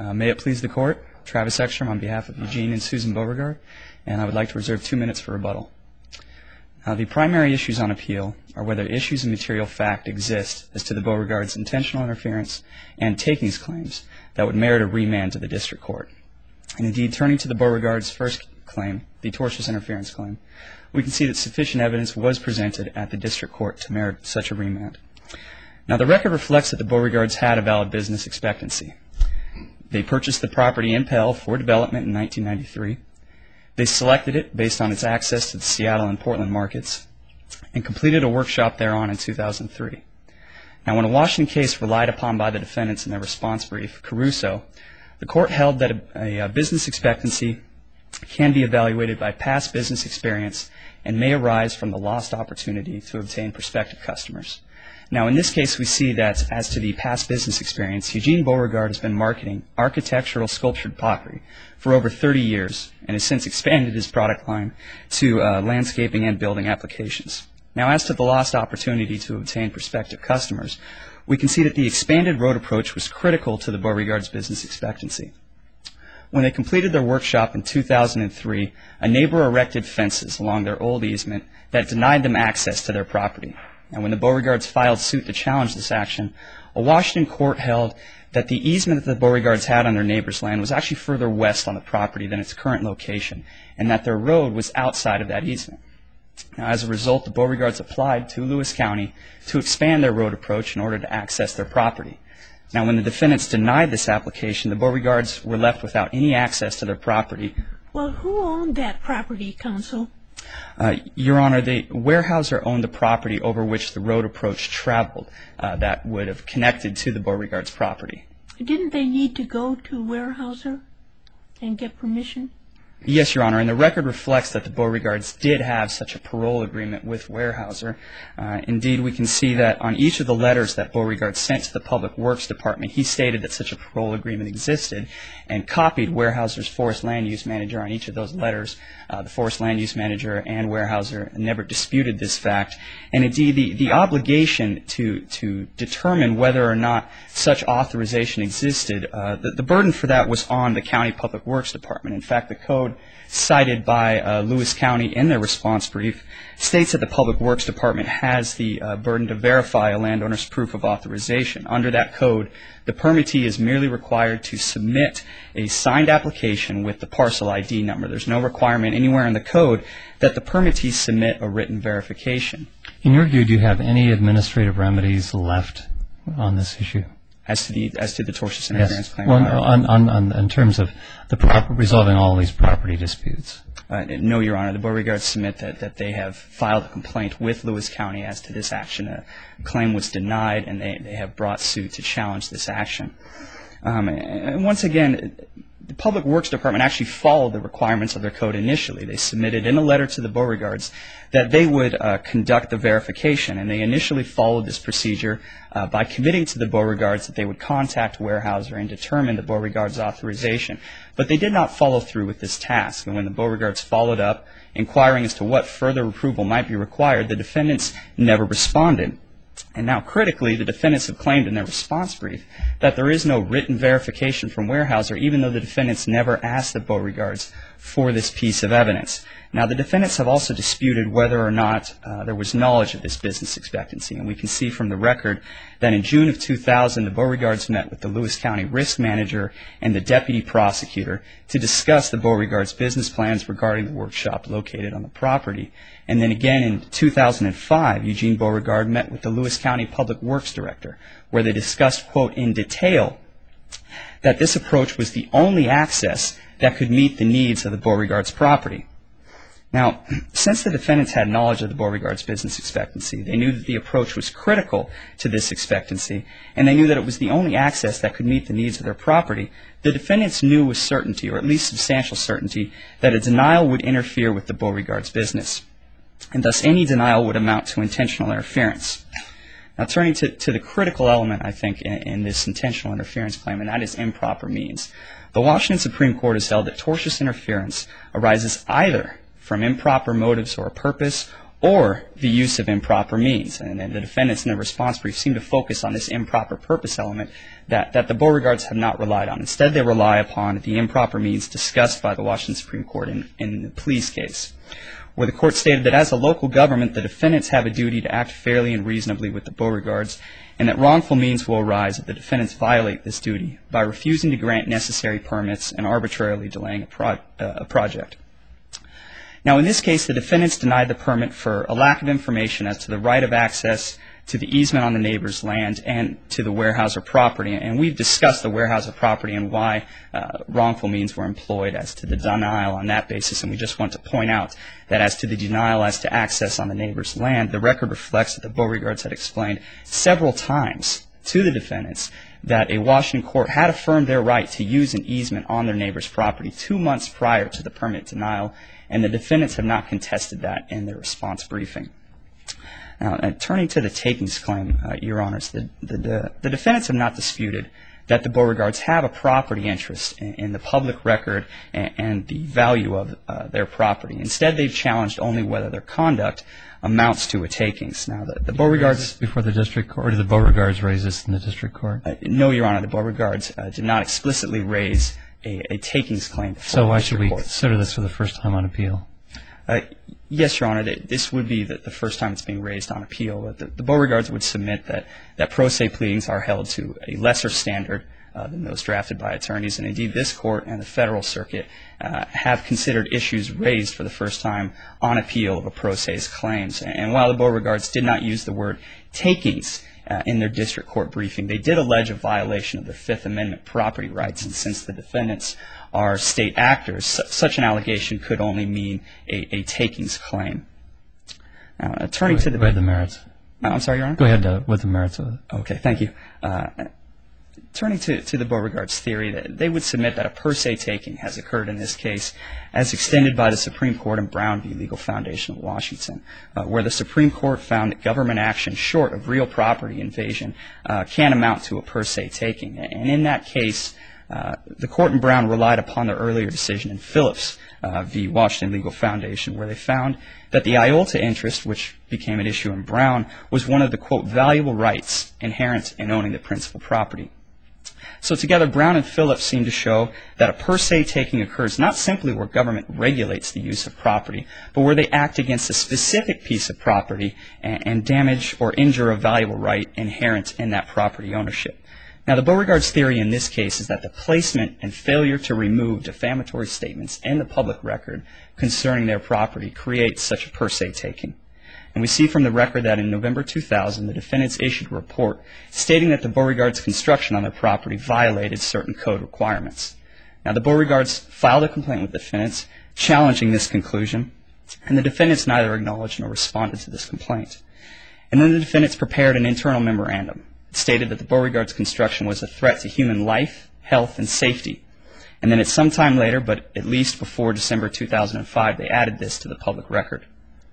May it please the Court, Travis Ekstrom on behalf of Eugene and Susan Beauregard, and I would like to reserve 2 minutes for rebuttal. Now, the primary issues on appeal are whether issues of material fact exist as to the Beauregards' intentional interference and takings claims that would merit a remand to the District Court. And indeed, turning to the Beauregards' first claim, the tortious interference claim, we can see that sufficient evidence was presented at the District Court to merit such a remand. Now, the record reflects that the Beauregards had a valid business expectancy. They purchased the property in Pell for development in 1993. They selected it based on its access to the Seattle and Portland markets and completed a workshop thereon in 2003. Now, when a Washington case relied upon by the defendants in their response brief, Caruso, the court held that a business expectancy can be evaluated by past business experience and may arise from the lost opportunity to obtain prospective customers. Now, in this case, we see that as to the past business experience, Eugene Beauregard has been marketing architectural sculptured pottery for over 30 years and has since expanded his product line to landscaping and building applications. Now, as to the lost opportunity to obtain prospective customers, we can see that the expanded road approach was critical to the Beauregards' business expectancy. When they completed their workshop in 2003, a neighbor erected fences along their old easement that denied them access to their property. And when the Beauregards filed suit to challenge this action, a Washington court held that the easement that the Beauregards had on their neighbor's land was actually further west on the property than its current location, and that their road was outside of that easement. Now, as a result, the Beauregards applied to Lewis County to expand their road approach in order to access their property. Now, when the defendants denied this application, the Beauregards were left without any access to their property. Well, who owned that property, counsel? Your Honor, the Weyerhaeuser owned the property over which the road approach traveled that would have connected to the Beauregards' property. Didn't they need to go to Weyerhaeuser and get permission? Yes, Your Honor, and the record reflects that the Beauregards did have such a parole agreement with Weyerhaeuser. Indeed, we can see that on each of the letters that Beauregard sent to the Public Works Department, he stated that such a parole agreement existed and copied Weyerhaeuser's Forest Land Use Manager on each of those letters. The Forest Land Use Manager and Weyerhaeuser never disputed this fact. And indeed, the obligation to determine whether or not such authorization existed, the burden for that was on the County Public Works Department. In fact, the code cited by Lewis County in their response brief states that the Public Works Department has the burden to verify a landowner's proof of authorization. Under that code, the permittee is merely required to submit a signed application with the parcel ID number. There's no requirement anywhere in the code that the permittee submit a written verification. In your view, do you have any administrative remedies left on this issue? As to the tortious interference claim? Well, in terms of resolving all these property disputes. No, Your Honor. The Beauregards submit that they have filed a complaint with Lewis County as to this action. A claim was denied, and they have brought suit to challenge this action. And once again, the Public Works Department actually followed the requirements of their code initially. They submitted in a letter to the Beauregards that they would conduct the verification, and they initially followed this procedure by committing to the Beauregards that they would contact Weyerhaeuser and determine the Beauregards' authorization. But they did not follow through with this task, and when the Beauregards followed up, inquiring as to what further approval might be required, the defendants never responded. And now, critically, the defendants have claimed in their response brief that there is no written verification from Weyerhaeuser, even though the defendants never asked the Beauregards for this piece of evidence. Now, the defendants have also disputed whether or not there was knowledge of this business expectancy, and we can see from the record that in June of 2000, the Beauregards met with the Lewis County Risk Manager and the Deputy Prosecutor to discuss the Beauregards' business plans regarding the workshop located on the property. And then again in 2005, Eugene Beauregard met with the Lewis County Public Works Director, where they discussed, quote, in detail, that this approach was the only access that could meet the needs of the Beauregards' property. Now, since the defendants had knowledge of the Beauregards' business expectancy, they knew that the approach was critical to this expectancy, and they knew that it was the only access that could meet the needs of their property. The defendants knew with certainty, or at least substantial certainty, that a denial would interfere with the Beauregards' business, and thus any denial would amount to intentional interference. Now, turning to the critical element, I think, in this intentional interference claim, and that is improper means. The Washington Supreme Court has held that tortious interference arises either from improper motives or purpose, or the use of improper means. And the defendants in their response brief seem to focus on this improper purpose element that the Beauregards have not relied on. Instead, they rely upon the improper means discussed by the Washington Supreme Court in the Pleas case, where the court stated that as a local government, the defendants have a duty to act fairly and reasonably with the Beauregards, and that wrongful means will arise if the defendants violate this duty by refusing to grant necessary permits and arbitrarily delaying a project. Now, in this case, the defendants denied the permit for a lack of information as to the right of access to the easement on the neighbor's land and to the Weyerhaeuser property. And we've discussed the Weyerhaeuser property and why wrongful means were employed as to the denial on that basis. And we just want to point out that as to the denial as to access on the neighbor's land, the record reflects that the Beauregards had explained several times to the defendants that a Washington court had affirmed their right to use an easement on their neighbor's property 2 months prior to the permit denial, and the defendants have not contested that in their response briefing. Now, turning to the takings claim, Your Honors, the defendants have not disputed that the Beauregards have a property interest in the public record and the value of their property. Instead, they've challenged only whether their conduct amounts to a takings. Now, the Beauregards... Before the district court, or did the Beauregards raise this in the district court? No, Your Honor, the Beauregards did not explicitly raise a takings claim. So why should we consider this for the first time on appeal? Yes, Your Honor, this would be the first time it's being raised on appeal. The Beauregards would submit that pro se pleadings are held to a lesser standard than those drafted by attorneys. And indeed, this court and the Federal Circuit have considered issues raised for the first time on appeal of a pro se's claims. And while the Beauregards did not use the word takings in their district court briefing, they did allege a violation of their Fifth Amendment property rights. And since the defendants are state actors, such an allegation could only mean a takings claim. Now, turning to the... Go ahead, the merits. I'm sorry, Your Honor? Go ahead with the merits of it. Okay, thank you. Turning to the Beauregards' theory, they would submit that a per se taking has occurred in this case as extended by the Supreme Court in Brown v. Legal Foundation of Washington, where the Supreme Court found that government action short of real property invasion can amount to a per se taking. And in that case, the court in Brown relied upon their earlier decision in Phillips v. Washington Legal Foundation, where they found that the IOLTA interest, which became an issue in Brown, was one of the, quote, valuable rights inherent in owning the principal property. So together, Brown and Phillips seem to show that a per se taking occurs not simply where government regulates the use of property, but where they act against a specific piece of property and damage or injure a valuable right inherent in that property ownership. Now, the Beauregards' theory in this case is that the placement and failure to remove defamatory statements in the public record concerning their property creates such a per se taking. And we see from the record that in November 2000, the defendants issued a report stating that the Beauregards' construction on their property violated certain code requirements. Now, the Beauregards filed a complaint with the defendants challenging this conclusion, and the defendants neither acknowledged nor responded to this complaint. And then the defendants prepared an internal memorandum. It stated that the Beauregards' construction was a threat to human life, health, and safety. And then at some time later, but at least before December 2005, they added this to the public record.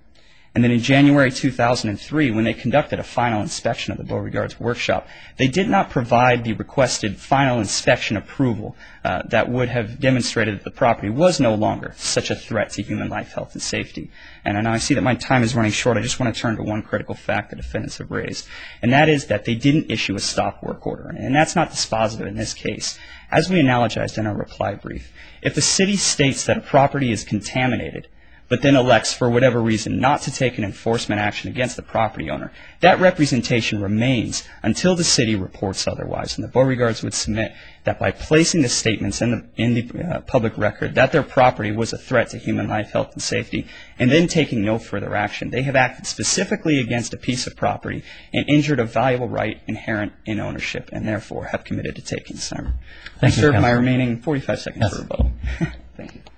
And then in January 2003, when they conducted a final inspection of the Beauregards' workshop, they did not provide the requested final inspection approval that would have demonstrated that the property was no longer such a threat to human life, health, and safety. And I see that my time is running short. I just want to turn to one critical fact the defendants have raised, and that is that they didn't issue a stop work order. And that's not dispositive in this case. As we analogized in our reply brief, if a city states that a property is contaminated, but then elects for whatever reason not to take an enforcement action against the property owner, that representation remains until the city reports otherwise. And the Beauregards would submit that by placing the statements in the public record that their property was a threat to human life, health, and safety, and then taking no further action, they have acted specifically against a piece of property and injured a valuable right inherent in ownership, and therefore have committed to taking some. I serve my remaining 45 seconds for rebuttal. Thank you.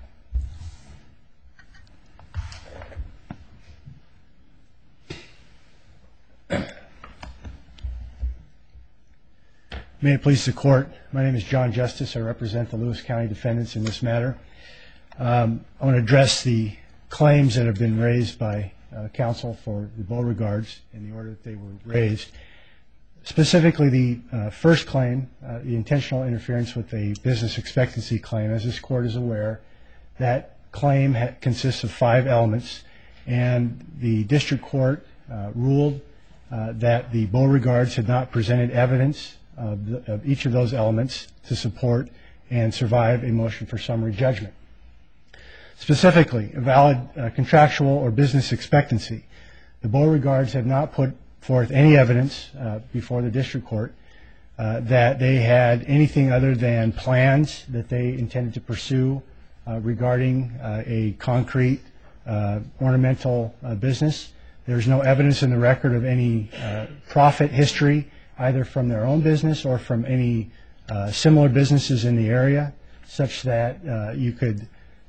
May it please the Court, my name is John Justice. I represent the Lewis County defendants in this matter. I want to address the claims that have been raised by counsel for the Beauregards in the order that they were raised. Specifically, the first claim, the intentional interference with a business expectancy claim. As this Court is aware, that claim consists of 5 elements, and the district court ruled that the Beauregards had not presented evidence of each of those elements to support and survive a motion for summary judgment. Specifically, a valid contractual or business expectancy. The Beauregards had not put forth any evidence before the district court that they had anything other than plans that they intended to pursue regarding a concrete ornamental business. There's no evidence in the record of any profit history, either from their own business or from any similar businesses in the area, such that you could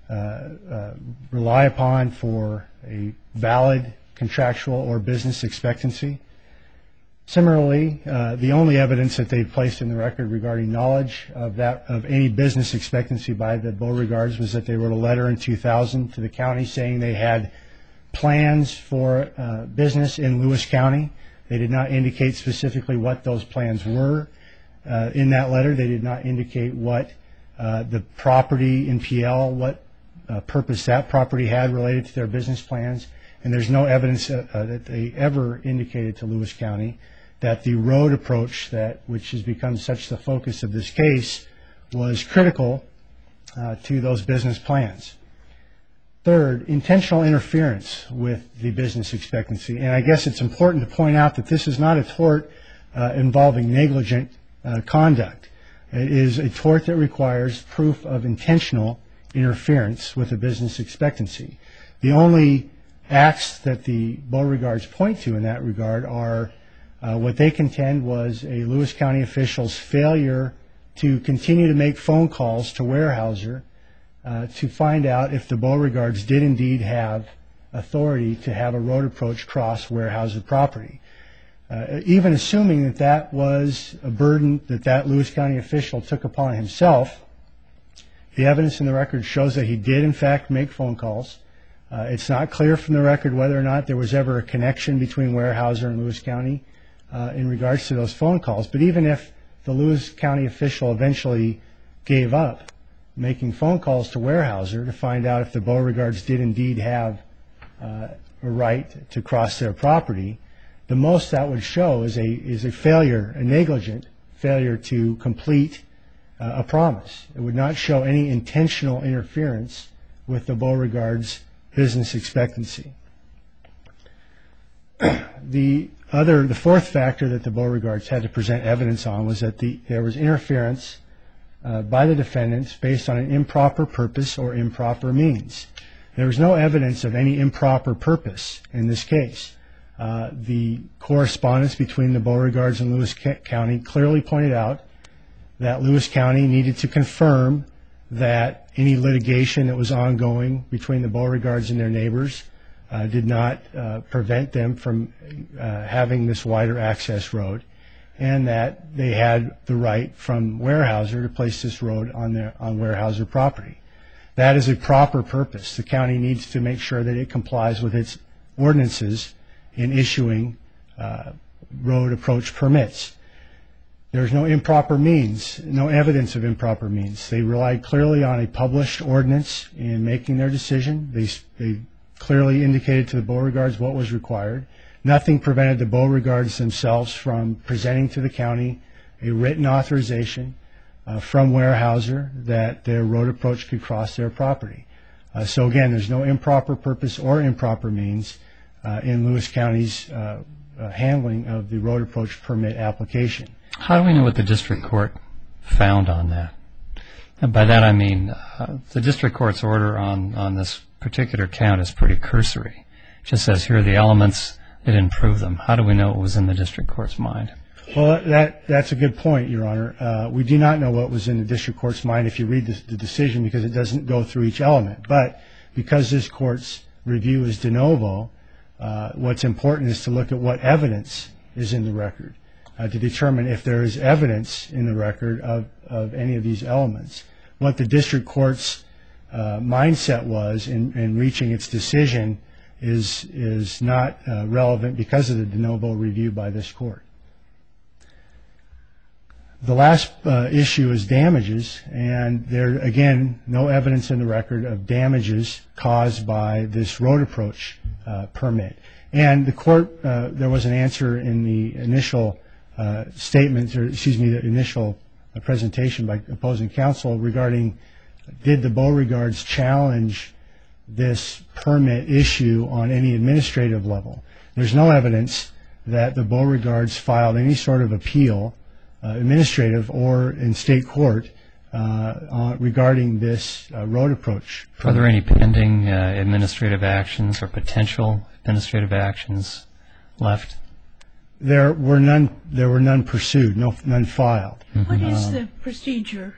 rely upon for a valid contractual or business expectancy. Similarly, the only evidence that they placed in the record regarding knowledge of any business expectancy by the Beauregards was that they wrote a letter in 2000 to the county saying they had plans for business in Lewis County. They did not indicate specifically what those plans were. In that letter, they did not indicate what the property in PL, what purpose that property had related to their business plans. And there's no evidence that they ever indicated to Lewis County that the road approach, which has become such the focus of this case, was critical to those business plans. Third, intentional interference with the business expectancy. And I guess it's important to point out that this is not a tort involving negligent conduct. It is a tort that requires proof of intentional interference with a business expectancy. The only acts that the Beauregards point to in that regard are what they contend was a Lewis County official's failure to continue to make phone calls to Weyerhaeuser to find out if the Beauregards did indeed have authority to have a road approach cross Weyerhaeuser property. Even assuming that that was a burden that Lewis County official took upon himself, the evidence in the record shows that he did in fact make phone calls. It's not clear from the record whether or not there was ever a connection between Weyerhaeuser and Lewis County in regards to those phone calls. But even if the Lewis County official eventually gave up making phone calls to Weyerhaeuser to find out if the Beauregards did indeed have a right to cross their property, the most that would show is a failure, a negligent failure to complete a promise. It would not show any intentional interference with the Beauregards' business expectancy. The fourth factor that the Beauregards had to present evidence on was that there was interference by the defendants based on an improper purpose or improper means. There was no evidence of any improper purpose in this case. The correspondence between the Beauregards and Lewis County clearly pointed out that Lewis County needed to confirm that any litigation that was ongoing between the Beauregards and their neighbors did not prevent them from having this wider access road, and that they had the right from Weyerhaeuser to place this road on Weyerhaeuser property. That is a proper purpose. The county needs to make sure that it complies with its ordinances in issuing road approach permits. There's no improper means, no evidence of improper means. They relied clearly on a published ordinance in making their decision. They clearly indicated to the Beauregards what was required. Nothing prevented the Beauregards themselves from presenting to the county a written authorization from Weyerhaeuser that their road approach could cross their property. So again, there's no improper purpose or improper means in Lewis County's handling of the road approach permit application. How do we know what the district court found on that? And by that I mean the district court's order on this particular count is pretty cursory. It just says here are the elements, it didn't prove them. How do we know what was in the district court's mind? Well, that's a good point, Your Honor. We do not know what was in the district court's mind if you read the decision, because it doesn't go through each element. But because this court's review is de novo, what's important is to look at what evidence is in the record to determine if there is evidence in the record of any of these elements. What the district court's mindset was in reaching its decision is not relevant because of the de novo review by this court. The last issue is damages, and there, again, no evidence in the record of damages caused by this road approach permit. And the court, there was an answer in the initial statement, or excuse me, the initial presentation by opposing counsel regarding did the Beauregards challenge this permit issue on any administrative level. There's no evidence that the Beauregards filed any sort of appeal, administrative or in state court, regarding this road approach. Are there any pending administrative actions or potential administrative actions left? There were none pursued, none filed. What is the procedure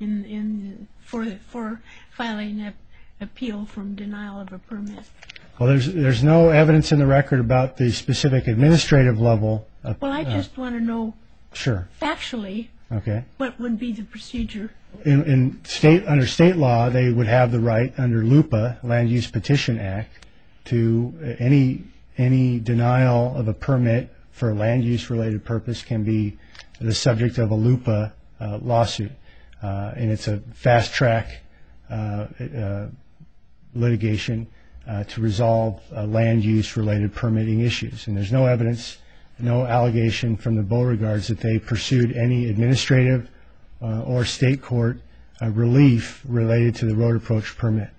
for filing an appeal from denial of a permit? Well, there's no evidence in the record about the specific administrative level. Well, I just want to know, Sure. factually, Okay. what would be the procedure? Under state law, they would have the right under LUPA, Land Use Petition Act, to any denial of a permit for a land use related purpose can be the subject of a LUPA lawsuit, and it's a fast track litigation to resolve land use related permitting issues. And there's no evidence, no allegation from the Beauregards that they pursued any administrative or state court relief related to the road approach permit.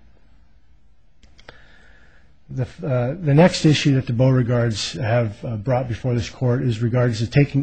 The next issue that the Beauregards have brought before this court is regards a taking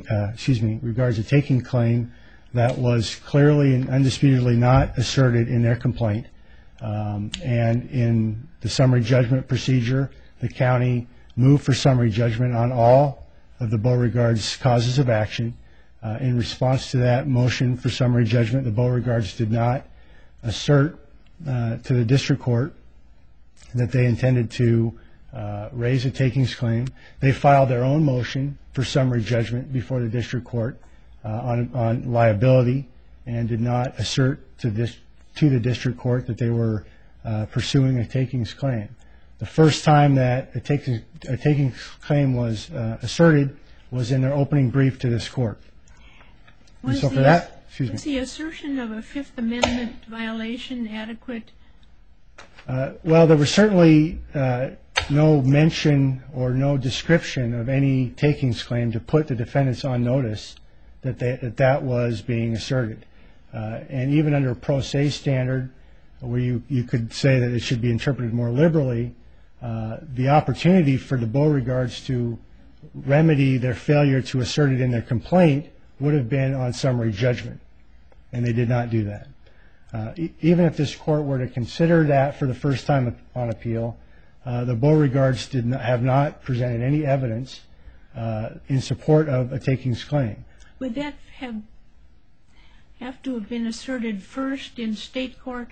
claim that was clearly and undisputedly not asserted in their complaint. And in the summary judgment procedure, the county moved for summary judgment on all of the Beauregards' causes of action. In response to that motion for summary judgment, the Beauregards did not assert to the district court that they intended to raise a takings claim. They filed their own motion for summary judgment before the district court on liability and did not assert to the district court that they were pursuing a takings claim. The first time that a takings claim was asserted was in their opening brief to this court. Was so for that, excuse me. Was the assertion of a Fifth Amendment violation adequate? Well, there was certainly no mention or no description of any takings claim to put the defendants on notice that that was being asserted. And even under a pro se standard, where you could say that it should be interpreted more liberally, the opportunity for the Beauregards to remedy their failure to assert it in their complaint would have been on summary judgment, and they did not do that. Even if this court were to consider that for the first time on appeal, the Beauregards have not presented any evidence in support of a takings claim. Would that have to have been asserted first in state court?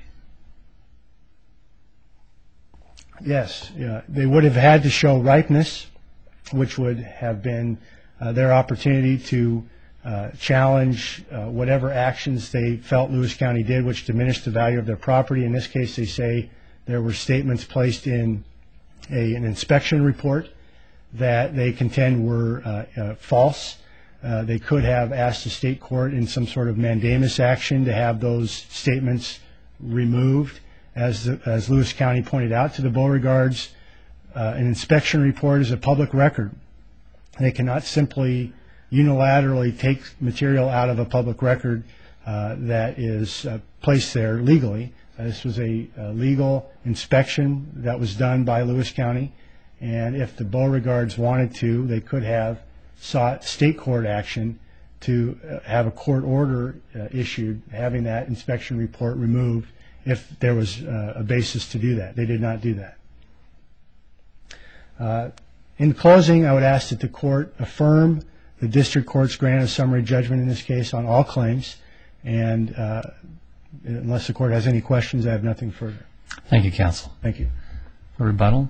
Yes, they would have had to show ripeness, which would have been their opportunity to challenge whatever actions they felt Lewis County did, which diminished the value of their property. In this case, they say there were statements placed in an inspection report that they contend were false. They could have asked the state court in some sort of mandamus action to have those statements removed. As Lewis County pointed out to the Beauregards, an inspection report is a public record. They cannot simply unilaterally take material out of a public record that is placed there legally. This was a legal inspection that was done by Lewis County, and if the Beauregards wanted to, they could have sought state court action to have a court order issued having that inspection report removed if there was a basis to do that. They did not do that. In closing, I would ask that the court affirm the district court's grant of summary judgment in this case on all claims, and unless the court has any questions, I have nothing further. Thank you, counsel. Thank you. A rebuttal?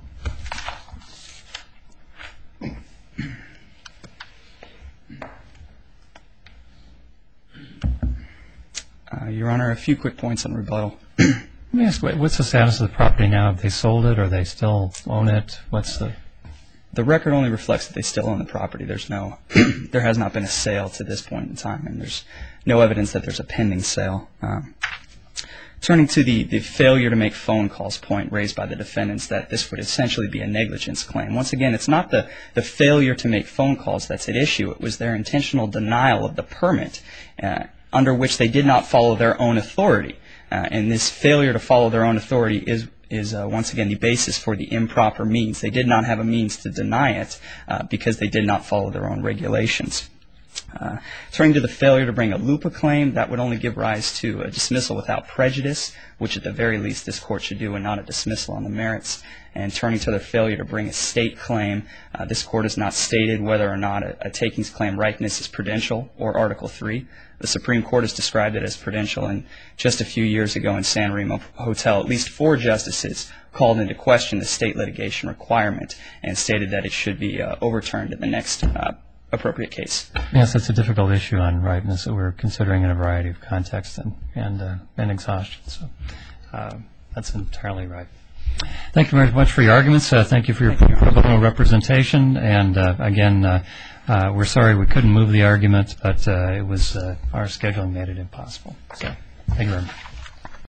Your Honor, a few quick points on rebuttal. Let me ask, what's the status of the property now? Have they sold it, or they still own it? The record only reflects that they still own the property. There has not been a sale to this point in time, and there's no evidence that there's a pending sale. Turning to the failure to make phone calls point raised by the defendants, that this would essentially be a negligence claim. Once again, it's not the failure to make phone calls that's at issue. It was their intentional denial of the permit under which they did not follow their own authority. And this failure to follow their own authority is once again the basis for the improper means. They did not have a means to deny it because they did not follow their own regulations. Turning to the failure to bring a LUPA claim, that would only give rise to a dismissal without prejudice, which at the very least this court should do, and not a dismissal on the merits. And turning to the failure to bring a state claim, this court has not stated whether or not a takings claim ripeness is prudential or Article III. The Supreme Court has described it as prudential, and just a few years ago in San Remo Hotel, at least 4 justices called into question the state litigation requirement and stated that it should be overturned in the next appropriate case. Yes, it's a difficult issue on ripeness that we're considering in a variety of contexts and exhaustion. So that's entirely right. Thank you very much for your arguments. Thank you for your pro bono representation. And again, we're sorry we couldn't move the argument, but it was our scheduling made it impossible. So thank you very much.